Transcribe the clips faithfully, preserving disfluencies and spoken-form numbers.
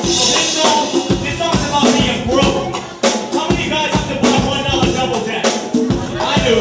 This song, this song's about being broke. How many guys have to buy one dollar double deck? I do.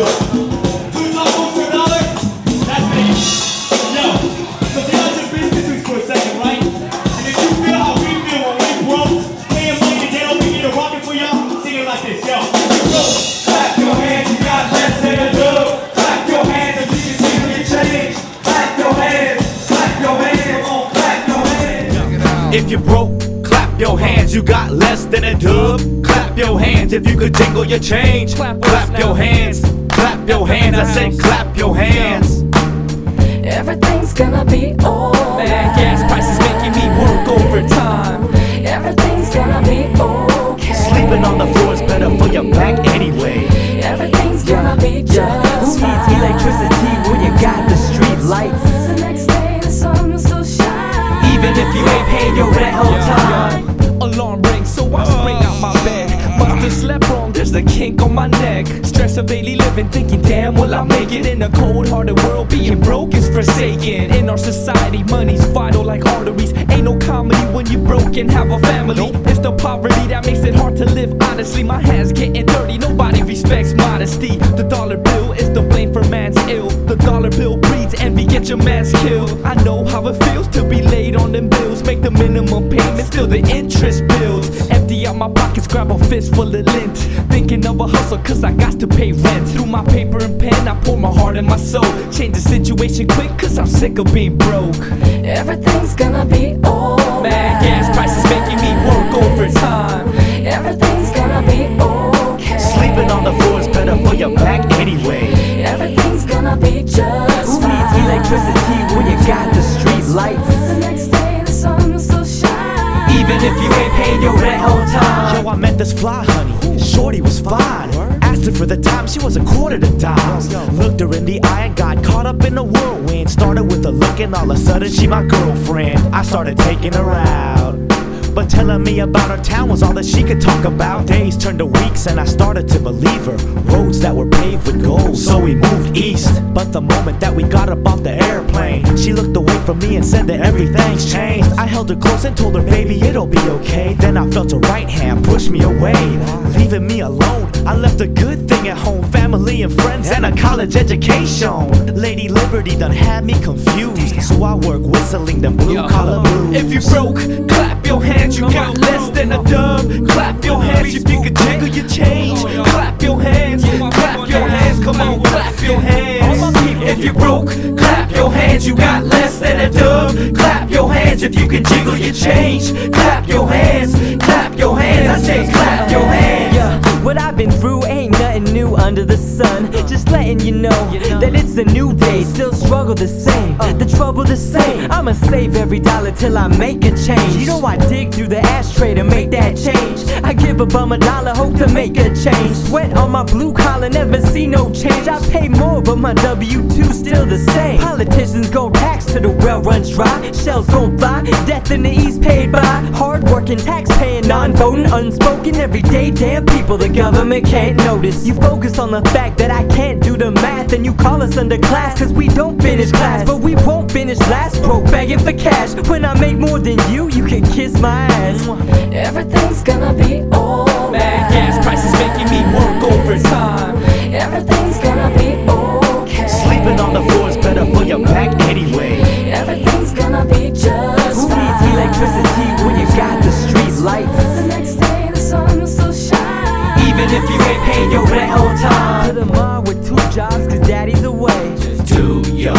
Two tacos for a dollar? That's me. Yo, so get out your businesses for a second, right? And if you feel how we feel when we broke, paying money to get over here to rock it for y'all, sing it like this, yo. Broke, clap your hands, you got less than a dub. Clap your hands if you can see your change. Clap your hands, clap your hands, come on, clap your hands. If you broke, clap your hands, you got less than a dub. Clap your hands if you could jingle your change. Clap, clap your hands, clap your hands, I said clap your hands. Everything's gonna be alright. Man, gas prices making me work overtime. Everything's gonna be okay. Sleeping on the floor is better for your back anyway. Everything's gonna be just Who fine. needs electricity when you got the street lights? The next day the sun will still shine. Even if you ain't paying your rent on time. Alarm rings, so I spring out my bed. Must have slept wrong, there's a kink on my neck. Stress of daily living, thinking, damn, will I make it? In a cold-hearted world, being broke is forsaken. In our society, money's vital like arteries. Ain't no comedy when you broke and have a family. It's the poverty that makes it hard to live honestly. My hands getting dirty, nobody respects modesty. The dollar bill is the blame for man's ill. The dollar bill breeds envy, get your man's killed. I know how it feels to be laid on them bills. Make the minimum payment, still the interest builds. Empty out my pockets, grab a fistful of lint. Thinking of a hustle cause I got to pay rent. Through my paper and pen, I pour my heart and my soul. Change the situation quick cause I'm sick of being broke. Everything's gonna be alright. Man, gas prices making me work overtime. Everything's gonna be okay. Sleeping on the floor is better for your back anyway. Everything's gonna be just Who fine. needs electricity when you got the street lights? The next day the sun will still shine. Even if you ain't paying your rent on time. Yo, I met this fly honey, shorty was fine. Asked her for the time, she was a quarter to dime. Looked her in the eye and got caught up in the whirlwind. Started with a look and all of a sudden she my girlfriend. I started taking her out, but telling me about her town was all that she could talk about. Days turned to weeks and I started to believe her. Roads that were paved with gold, so we moved east. But the moment that we got up off the airplane, she looked away from me and said that everything's changed. I held her close and told her, baby, it'll be okay. Then I felt her right hand push me away, leaving me alone. I left a good thing at home, family and friends and a college education. Lady Liberty done had me confused, so I work whistling them blue collar blues. If you broke, clap your hands, you got less than a dub. Clap your hands if you could jingle your change. Clap your hands, clap your hands, come on, clap your hands. If you broke, clap your hands, you got less than a dub. Clap your hands if you can jingle your change. Clap your hands, clap your hands, I say clap your hands. Yeah, what I've been through ain't nothing new under the sun. Just letting you know that it's a new day. Still struggle the same, the trouble the same. I'ma save every dollar till I make a change. You know I dig through the ashtray to make that change. I give a bum a dollar, hope to make a change. Sweat on my blue collar, never see no change. I pay more, but my W two still the same. Politicians gon' tax till the well runs dry. Shells gon' fly, death in the east paid by hard-working, tax-paying, non-voting, unspoken, everyday damn people the government can't notice. You focus on the fact that I can't do the math, and you call us underclass cause we don't finish class. But we won't finish last, broke begging for cash. When I make more than you, you can kiss my ass. Everything's gonna be alright. Man, gas prices making me work overtime. Everything's gonna be okay. Sleeping on the floor is better for your back anyway. Everything's gonna be just Who fine. needs electricity when you got the street lights? The next day the sun will still shine. Even if you ain't paying your rent on time. To the mom with two jobs cause daddy's away. Just do your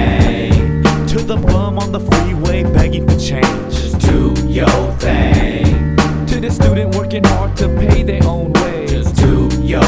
thing. To the bum on the freeway begging for change. Just do your thing. To the student working hard to pay their own way. Just do your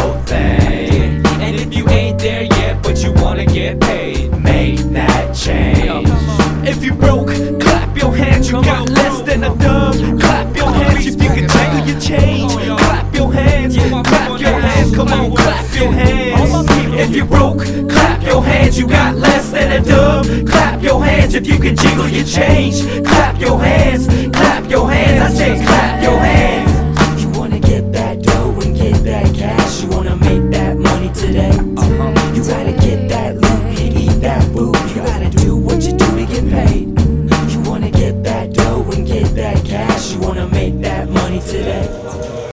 thing. And if you ain't there yet, but you wanna get paid, Make that change. if you broke, clap your hands, you got less than a dub. Clap your hands if you can jingle your change. Clap your hands, clap your hands, come on, clap your hands. If you broke, clap your hands, you got less than a dub. Clap your hands if you can jingle your change. Clap your hands, clap your hands, I say clap your hands. You wanna get that dough and get that cash. You wanna make that money today. You gotta get that loot, eat that food. You gotta do what you do to get paid. You wanna get that dough and get that cash. guess you wanna make that money today.